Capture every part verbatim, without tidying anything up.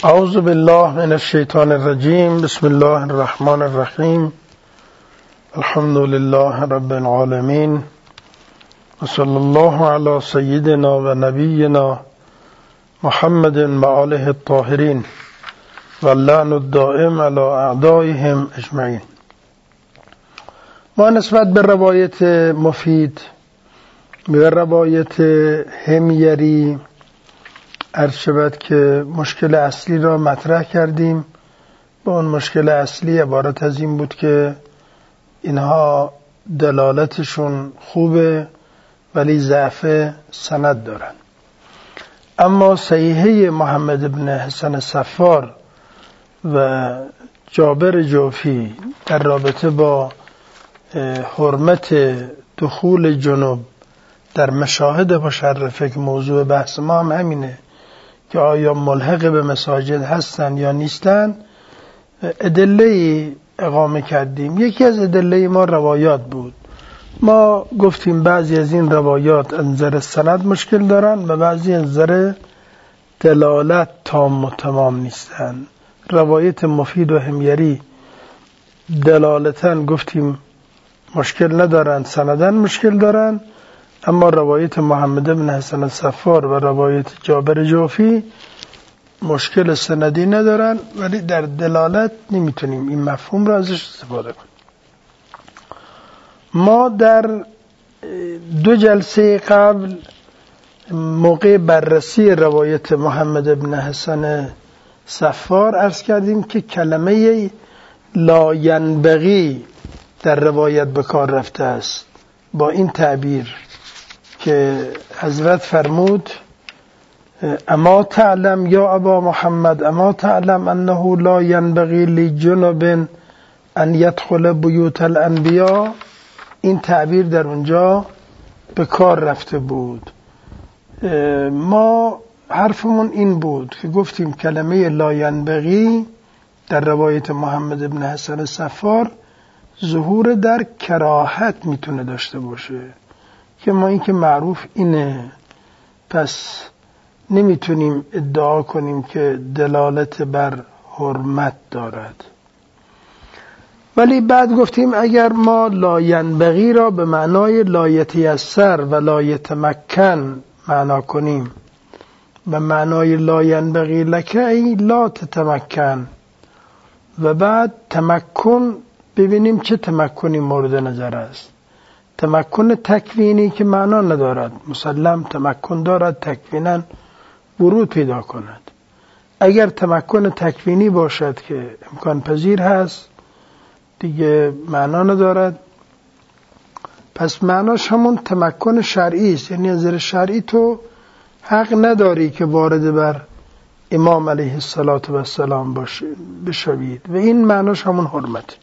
اعوذ بالله من الشیطان الرجیم. بسم الله الرحمن الرحیم. الحمد لله رب العالمین و صلی الله علی سیدنا و نبینا محمد و آله الطاهرین و اللعن الدائم علی اعدائهم اجمعین. ما نسبت به روایت مفید به روایت حمیری عرض شود که مشکل اصلی را مطرح کردیم. با اون مشکل اصلی عبارت از این بود که اینها دلالتشون خوبه ولی ضعف سند دارن. اما صحیحه محمد بن حسن صفار و جابر جوفی در رابطه با حرمت دخول جنوب در مشاهد مشرفه که موضوع بحث ما هم همینه که آیا ملحق به مساجد هستن یا نیستن، ادله اقامه کردیم. یکی از ادله ما روایات بود. ما گفتیم بعضی از این روایات از نظر سند مشکل دارن و بعضی از نظر دلالت تام و تمام نیستن. روایت مفید و حمیری دلالتاً گفتیم مشکل ندارن، سندن مشکل دارن، اما روایت محمد بن حسن صفار و روایت جابر جوفی مشکل سندی ندارن ولی در دلالت نمیتونیم این مفهوم را ازش استفاده کنیم. ما در دو جلسه قبل موقع بررسی روایت محمد بن حسن صفار عرض کردیم که کلمه لا ینبغی در روایت به کار رفته است با این تعبیر که حضرت فرمود اما تعلم یا ابا محمد اما تعلم انه لا ینبغی لجنب ان يدخل بیوت الانبیاء. این تعبیر در اونجا به کار رفته بود. ما حرفمون این بود که گفتیم کلمه لا ینبغی در روایت محمد بن حسن صفار ظهور در کراهت میتونه داشته باشه که ما این که معروف اینه، پس نمیتونیم ادعا کنیم که دلالت بر حرمت دارد. ولی بعد گفتیم اگر ما لا ینبغی را به معنای لا یتیسر و لا یتمکن معنا کنیم و معنای لا ینبغی لک ای لا تتمکن و بعد تمکن ببینیم چه تمکنی مورد نظر است. تمکن تکوینی که معنا ندارد، مسلم تمکن دارد تکوینا ورود پیدا کند. اگر تمکن تکوینی باشد که امکان پذیر هست دیگه معنا ندارد، پس معناش همون تمکن شرعی است. یعنی از نظر شرعی تو حق نداری که وارد بر امام علیه السلام بشوید و این معناش همون حرمت.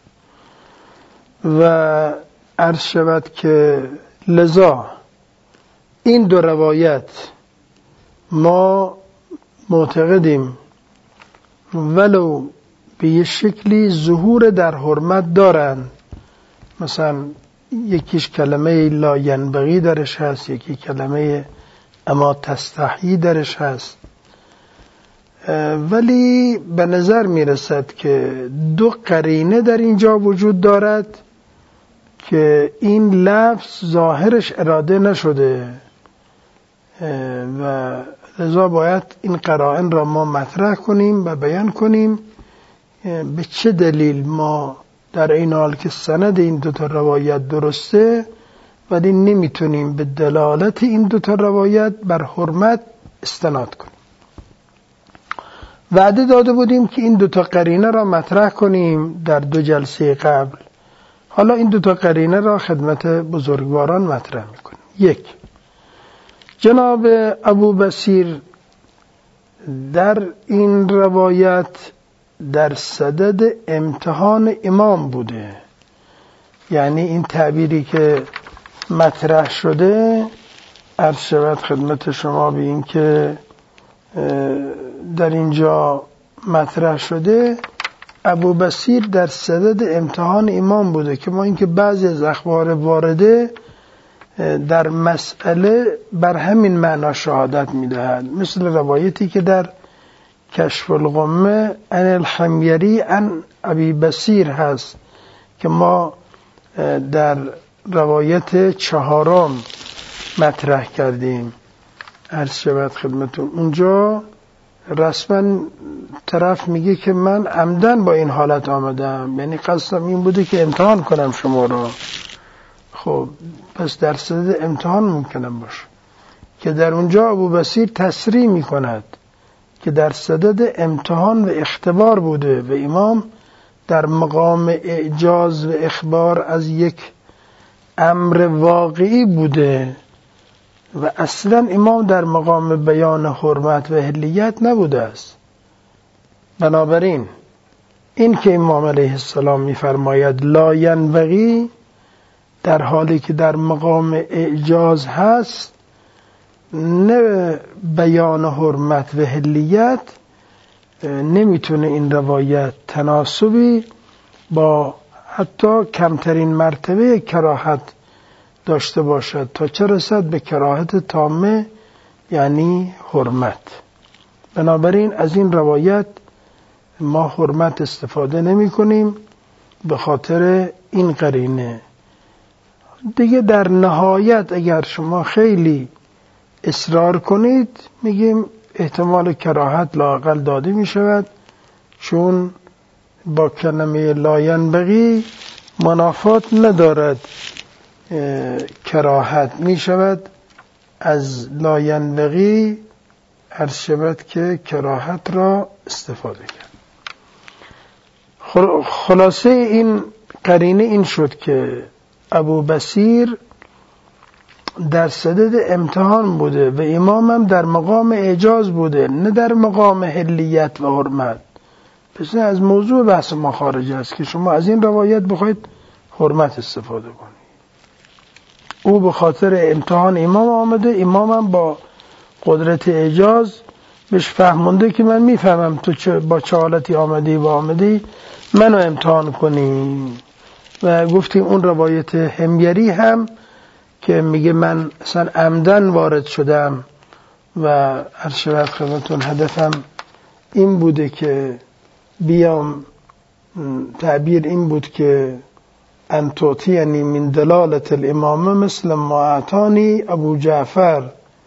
و عرض شود که لذا این دو روایت ما معتقدیم ولو به یه شکلی ظهور در حرمت دارن، مثلا یکیش کلمه لا ینبغی درش هست، یکی کلمه اما تستحیی درش هست، ولی به نظر میرسد که دو قرینه در اینجا وجود دارد که این لفظ ظاهرش اراده نشده و لذا باید این قرائن را ما مطرح کنیم و بیان کنیم به چه دلیل ما در این حال که سند این دوتا روایت درسته ولی نمیتونیم به دلالت این دوتا روایت بر حرمت استناد کنیم. وعده داده بودیم که این دوتا قرینه را مطرح کنیم در دو جلسه قبل. حالا این دوتا قرینه را خدمت بزرگواران مطرح میکنیم. یک، جناب ابو بصیر در این روایت در صدد امتحان امام بوده. یعنی این تعبیری که مطرح شده عرض شود خدمت شما به این که در اینجا مطرح شده ابو بصیر در صدد امتحان امام بوده که ما اینکه بعضی از اخبار وارده در مسئله بر همین معنا شهادت میدهد. مثل روایتی که در کشف الغمه عن الحمیری عن ابی بصیر هست که ما در روایت چهارم مطرح کردیم. عرض شود خدمتون اونجا رسما طرف میگه که من عمدن با این حالت آمدم، یعنی قصدم این بوده که امتحان کنم شما را. خب پس در صدد امتحان ممکنم باشه که در اونجا ابو بصیر تصریح میکند که در صدد امتحان و اختبار بوده و امام در مقام اعجاز و اخبار از یک امر واقعی بوده و اصلا امام در مقام بیان حرمت و حلیت نبوده است. بنابراین این که امام علیه السلام میفرماید لا ینبغی در حالی که در مقام اعجاز هست، نه بیان حرمت و حلیت، نمیتونه این روایت تناسبی با حتی کمترین مرتبه کراهت داشته باشد تا چه رسد به کراهت تامه یعنی حرمت. بنابراین از این روایت ما حرمت استفاده نمی کنیم به خاطر این قرینه. دیگه در نهایت اگر شما خیلی اصرار کنید میگیم احتمال کراهت لااقل داده می شود، چون با کلمه لا ینبغی منافات ندارد، کراهت می شود از لا ینبغی عرض شود که کراهت را استفاده کرد. خلاصه این قرینه این شد که ابو بصیر در صدد امتحان بوده و امامم در مقام اعجاز بوده، نه در مقام حلیت و حرمت. پس از موضوع بحث ما خارج است که شما از این روایت بخواید حرمت استفاده کنید. او به خاطر امتحان امام آمده، امامم با قدرت اعجاز بهش فهمونده که من میفهمم تو چه با چه حالتی آمدی و آمدی منو امتحان کنی. و گفتیم اون روایت حمیری هم که میگه من اصلا عمدن وارد شدم و عرض شود خدمتون هدفم این بوده که بیام، تعبیر این بود که ان تعطینی من دلالت الامامه مثل ما اعطانی ابو جعفر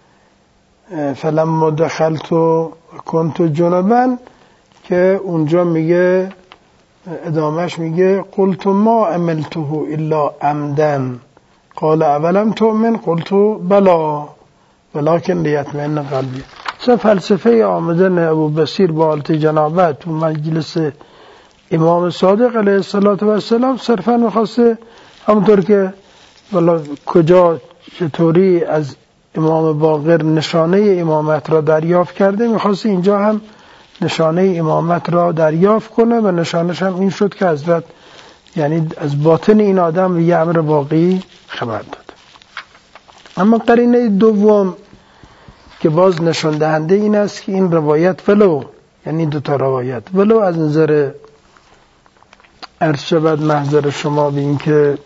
فلما دخلت کنت جنبا، که اونجا میگه ادامهش میگه قلت ما عملته الا عمدن قال اولم تؤمن قلت بلا ولكن لیطمئن قلبی. سه فلسفه آمدن ابو بصیر با حالت جنابت و مجلس امام صادق علیه السلام صرفا میخواسته همونطور که والا کجا چطوری از امام باقر نشانه امامت را دریافت کرده، میخواسته اینجا هم نشانه امامت را دریافت کنه و نشانش هم این شد که حضرت یعنی از باطن این آدم یه امر واقعی خبر داد. اما قرینه دوم که باز نشان دهنده این است که این روایت ولو یعنی دو تا روایت ولو از نظر عرض شود محضر شما به این که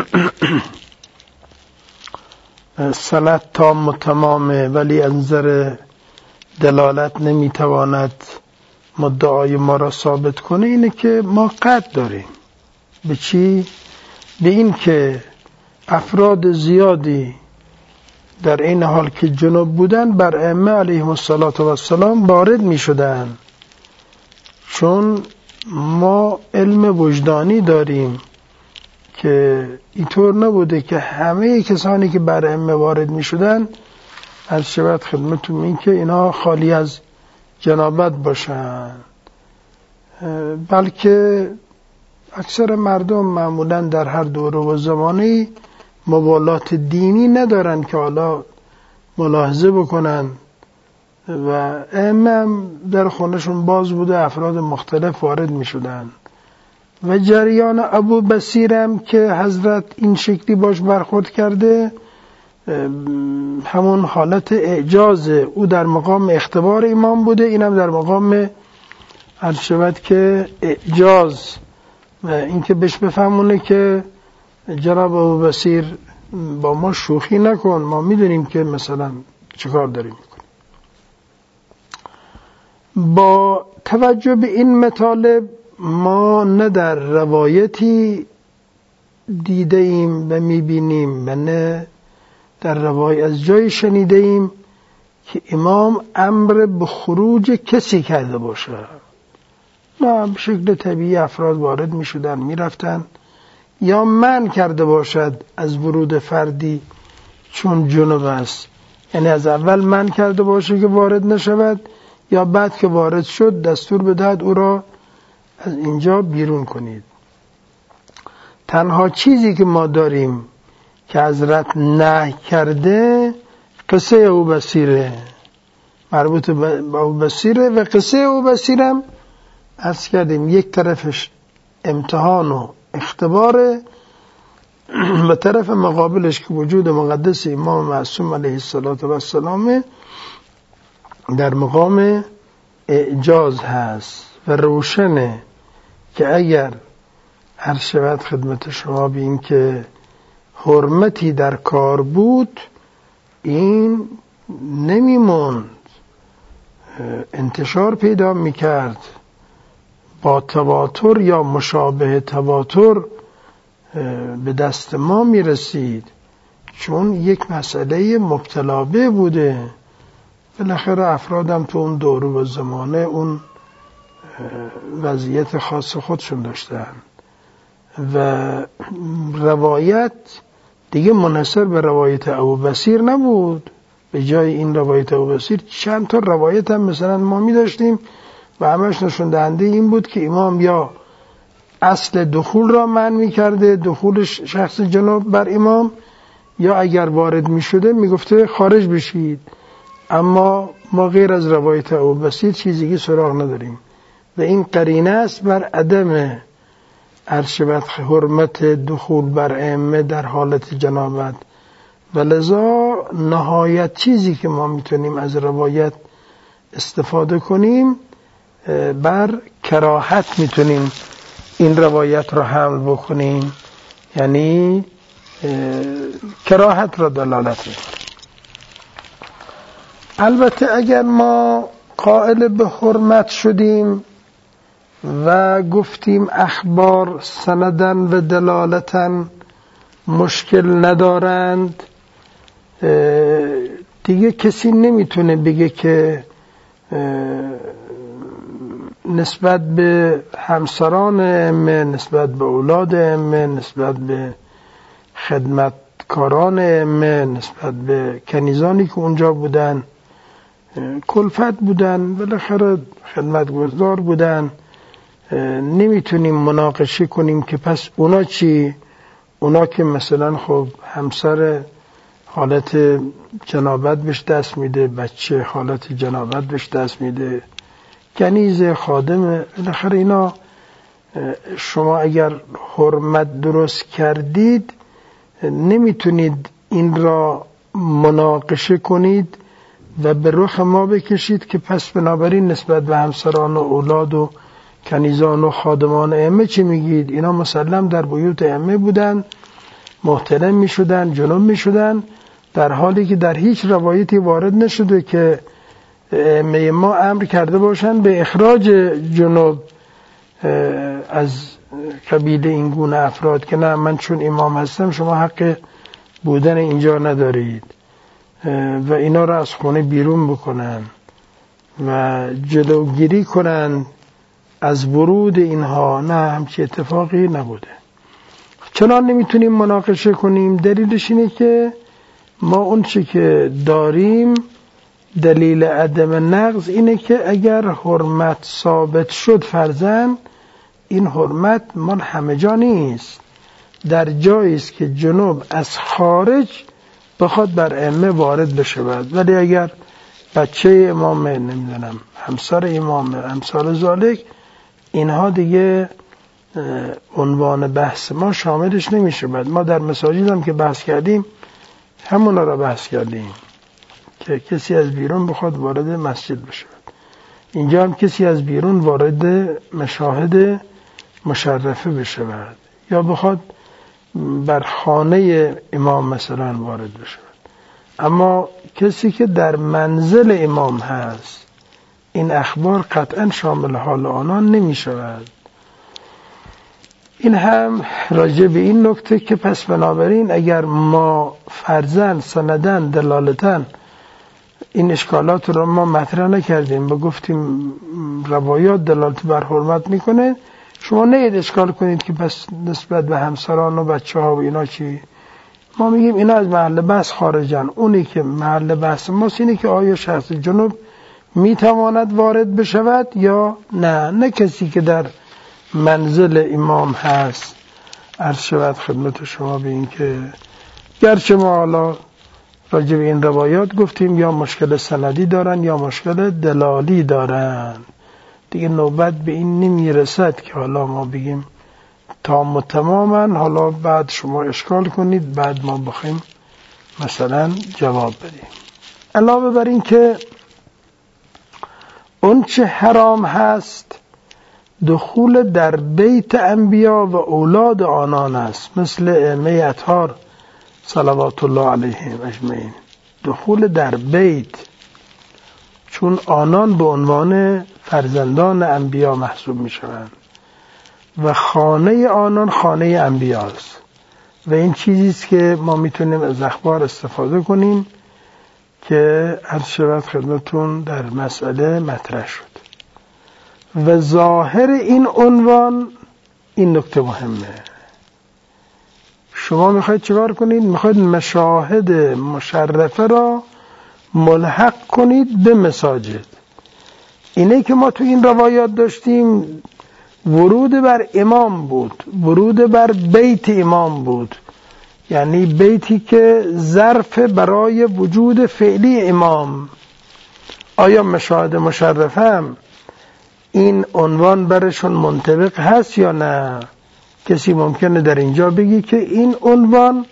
سند تام و تمامه ولی از نظر دلالت نمیتواند مدعای ما را ثابت کنه، اینه که ما قطع داریم به چی؟ به این که افراد زیادی در این حال که جنوب بودن بر ائمه علیهم السلام وارد می شدن، چون ما علم وجدانی داریم که اینطور نبوده که همه کسانی که بر ائمه وارد می شدن از شبت خدمتون این که اینا خالی از جنابت باشن، بلکه اکثر مردم معمولا در هر دوره و زمانی مبالات دینی ندارن که حالا ملاحظه بکنن و ائمه در خونشون باز بوده، افراد مختلف وارد می شدن و جریان ابو بصیرم که حضرت این شکلی باش برخورد کرده همون حالت اعجازه. او در مقام اختبار امام بوده، اینم در مقام عرض شود که اعجاز و اینکه بهش بفهمونه که جناب ابو بصیر با ما شوخی نکن، ما میدونیم که مثلا چه کار داریم میکنیم. با توجه به این مطالب ما نه در روایتی دیده ایم و میبینیم و نه در روایت از جای شنیده ایم که امام امر به خروج کسی کرده باشه. نه، به شکل طبیعی افراد وارد می شدن می رفتن، یا منع کرده باشد از ورود فردی چون جنوب است، یعنی از اول منع کرده باشه که وارد نشود، یا بعد که وارد شد دستور بدهد او را از اینجا بیرون کنید. تنها چیزی که ما داریم که حضرت نهی کرده قصه ابوبصیره، مربوط به ابوبصیره، و قصه ابوبصیرم عرض کردیم یک طرفش امتحان و اختباره و طرف مقابلش که وجود مقدس امام معصوم علیه السلام در مقام اعجاز هست و روشنه که اگر هر شود خدمت شما بیم که حرمتی در کار بود این نمیموند، انتشار پیدا میکرد، با تواتر یا مشابه تواتر به دست ما میرسید، چون یک مسئله مبتلا به بوده. بالاخره افرادم تو اون دور و زمانه اون وضعیت خاص خودشون داشتن و روایت دیگه منحصر به روایت ابوبصیر نبود. به جای این روایت ابوبصیر چند تا روایت هم مثلا ما می داشتیم و همش نشون دهنده این بود که امام یا اصل دخول را منع می کرده، دخول شخص جناب بر امام، یا اگر وارد می شده می گفته خارج بشید. اما ما غیر از روایت ابوبصیر چیزی که سراغ نداریم و این قرینه است بر عدم ارشبت حرمت دخول بر ائمه در حالت جنابت، و لذا نهایت چیزی که ما میتونیم از روایت استفاده کنیم بر کراهت میتونیم این روایت را حمل بکنیم، یعنی کراهت را دلالت میکنیم. البته اگر ما قائل به حرمت شدیم و گفتیم اخبار سندن و دلالتن مشکل ندارند، دیگه کسی نمیتونه بگه که نسبت به همسران ائمه، نسبت به اولاد ائمه، نسبت به خدمتکاران ائمه، نسبت به کنیزانی که اونجا بودن کلفت بودن، بالاخره خدمتگزار بودن، نمیتونیم مناقشه کنیم که پس اونا چی؟ اونا که مثلا خب همسر حالت جنابت بهش دست میده، بچه حالت جنابت بهش دست میده، کنیز، خادم، بالاخره اینا شما اگر حرمت درست کردید نمیتونید این را مناقشه کنید و به رخ ما بکشید که پس بنابراین نسبت به همسران و اولاد و کنیزان و خادمان ائمه چی میگید؟ اینا مسلم در بیوت ائمه بودن، محترم میشدن، جنوب میشدن، در حالی که در هیچ روایتی وارد نشده که ائمه ما امر کرده باشن به اخراج جنوب از قبیل این گونه افراد که نه من چون امام هستم شما حق بودن اینجا ندارید و اینا را از خونه بیرون بکنن و جلوگیری کنن از ورود اینها. نه، همچی اتفاقی نبوده. چنان نمیتونیم مناقشه کنیم. دلیلش اینه که ما اون چی که داریم دلیل عدم نقض اینه که اگر حرمت ثابت شد فرضاً این حرمت مال همه جا نیست، در جایی است که جنوب از خارج بخواد بر ائمه وارد بشود، ولی اگر بچه امام، نمیدونم همسر امام، همسر ذالک، اینها دیگه عنوان بحث ما شاملش نمیشه. بعد ما در مساجد هم که بحث کردیم همونا را بحث کردیم که کسی از بیرون بخواد وارد مسجد بشه. اینجا هم کسی از بیرون وارد مشاهد مشرفه بشه یا بخواد بر خانه امام مثلا وارد بشه. اما کسی که در منزل امام هست این اخبار قطعا شامل حال آنان نمی شود. این هم راجع به این نکته که پس بنابراین اگر ما فرضاً سنداً دلالتاً این اشکالات رو ما مطرح نکردیم و گفتیم روایات دلالت بر حرمت میکنه، شما نید اشکال کنید که پس نسبت به همسران و بچه ها و اینا چی؟ ما میگیم اینا از محل بحث خارجن. اونی که محل بحث ماست اینه که آیا شخص جنوب میتواند وارد بشود یا نه، نه کسی که در منزل امام هست. عرض شود خدمت شما به این که گرچه ما حالا راجع به این روایات گفتیم یا مشکل سندی دارن یا مشکل دلالی دارن، دیگه نوبت به این نمیرسد که حالا ما بگیم تام و تماما، حالا بعد شما اشکال کنید بعد ما بخیم مثلا جواب بدیم. علاوه بر این که اون چه حرام هست دخول در بیت انبیا و اولاد آنان است، مثل ائمه اطهار صلوات الله علیهم اجمعین، دخول در بیت، چون آنان به عنوان فرزندان انبیا محسوب می شوند و خانه آنان خانه انبیاست و این چیزیست که ما میتونیم از اخبار استفاده کنیم که عرض شود خدمتون در مسئله مطرح شد. و ظاهر این عنوان این نکته مهمه، شما میخواید چیکار کنید؟ میخواید مشاهد مشرفه را ملحق کنید به مساجد. اینه که ما تو این روایات داشتیم ورود بر امام بود، ورود بر بیت امام بود، یعنی بیتی که ظرف برای وجود فعلی امام. آیا مشاهد مشرفه هم این عنوان برشون منطبق هست یا نه؟ کسی ممکنه در اینجا بگی که این عنوان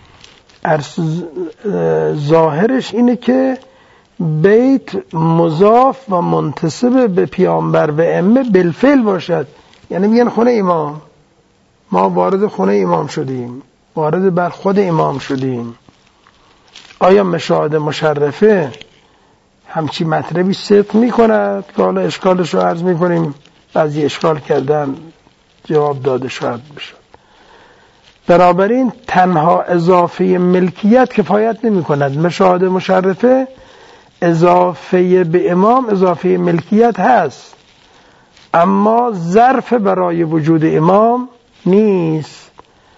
ظاهرش اینه که بیت مضاف و منتسب به پیامبر و ائمه بالفعل باشد، یعنی میگن خونه امام، ما وارد خونه امام شدیم، وارد بر خود امام شدیم. آیا مشاهد مشرفه همچی مطلبی صدق میکند که حالا اشکالش رو عرض میکنیم، بعضی اشکال کردن جواب داده شاید بشد. بنابراین تنها اضافه ملکیت کفایت نمی کند. مشاهد مشرفه اضافه به امام اضافه ملکیت هست، اما ظرف برای وجود امام نیست.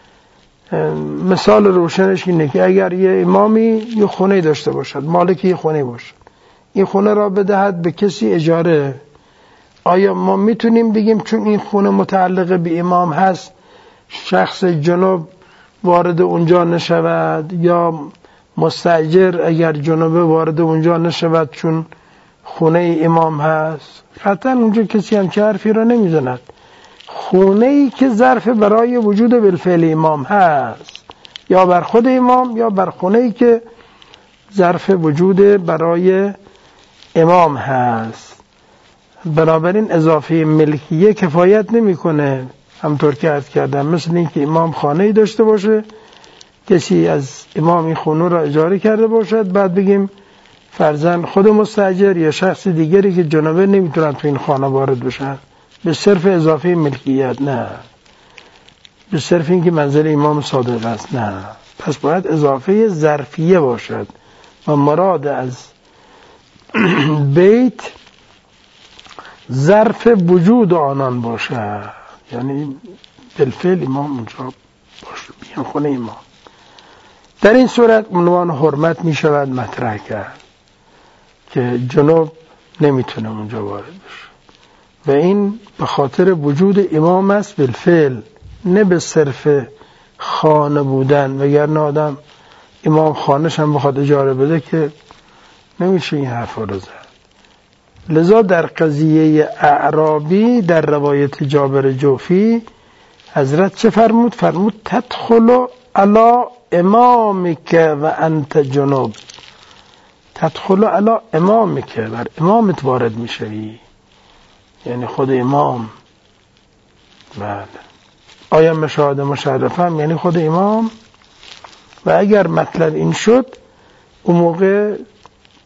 مثال روشنش اینه که اگر یه امامی یه خونه داشته باشد، مالک یه خونه باشد، این خونه را بدهد به کسی اجاره، آیا ما میتونیم بگیم چون این خونه متعلق به امام هست شخص جنوب وارد اونجا نشود، یا مستاجر اگر جنوب وارد اونجا نشود چون خونه امام هست؟ قطعا اونجا کسی هم چه حرفی را نمیزند. خونه ای که ظرف برای وجود بالفعل امام هست، یا بر خود امام یا بر خونه ای که ظرف وجود برای امام هست. بنابراین اضافه ملکیه کفایت نمیکنه. همطور که عرض کردم مثل این که امام خانه‌ای داشته باشه، کسی از امام این خونه را اجاره کرده باشد، بعد بگیم فرضاً خود مستاجر یا شخص دیگری که جنابه نمیتونن تو این خانه وارد بشن به صرف اضافه ملکیت، نه، به صرف این که منزل امام صادق است، نه. پس باید اضافه ظرفیه باشد و مراد از بیت ظرف وجود آنان باشه، یعنی بالفعل امام اونجا باشه، بیان خونه امام. در این صورت عنوان حرمت می شود مطرح کرد که جنوب نمیتونه اونجا وارد بشه و این به خاطر وجود امام است بالفعل، نه به صرف خانه بودن. وگرنه آدم امام خانه‌ش هم بخواد اجاره بده که نمیشه این حرفا رو زد. لذا در قضیه اعرابی در روایت جابر جوفی حضرت چه فرمود؟ فرمود تدخل علی امامک و انت جنوب، تدخل علی امامک، بر امامت وارد میشوی، یعنی خود امام. بله، آیا مشاهده مشرفه هم یعنی خود امام؟ و اگر مطلب این شد اون موقع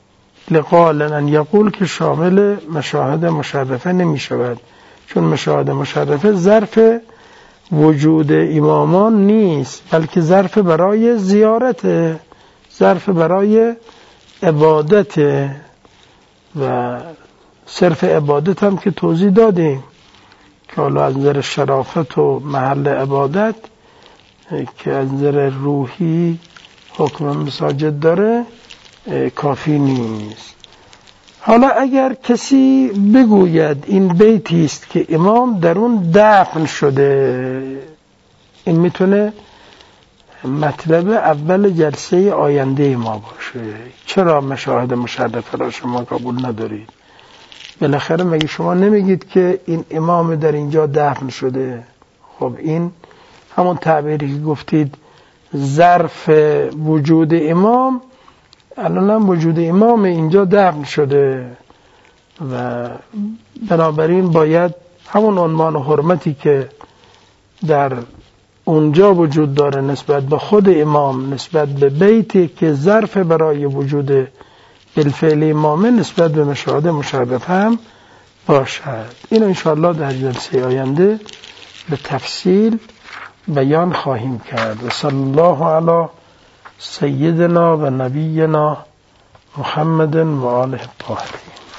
لقال ان یقول که شامل مشاهده مشرفه نمی شود، چون مشاهده مشرفه ظرف وجود امامان نیست، بلکه ظرف برای زیارت، ظرف برای عبادت و صرف عبادت هم که توضیح دادیم که حالا از نظر شرافت و محل عبادت که از نظر روحی حکم مساجد داره کافی نیست. حالا اگر کسی بگوید این بیتی است که امام در اون دفن شده، این میتونه مطلب اول جلسه آینده ما باشه. چرا مشاهده مشرفه را شما قبول ندارید؟ بالاخره مگه شما نمیگید که این امام در اینجا دفن شده؟ خب این همون تعبیری که گفتید ظرف وجود امام، الان هم وجود امام اینجا دفن شده و بنابراین باید همون عنوان و حرمتی که در اونجا وجود داره نسبت به خود امام، نسبت به بیتی که ظرف برای وجود بالفعل امامه، نسبت به مشاهده مشرف هم باشد. این انشاءالله در جلسه آینده به تفصیل بیان خواهیم کرد. و صلی الله علی سیدنا و نبینا محمد و آله الطاهرین.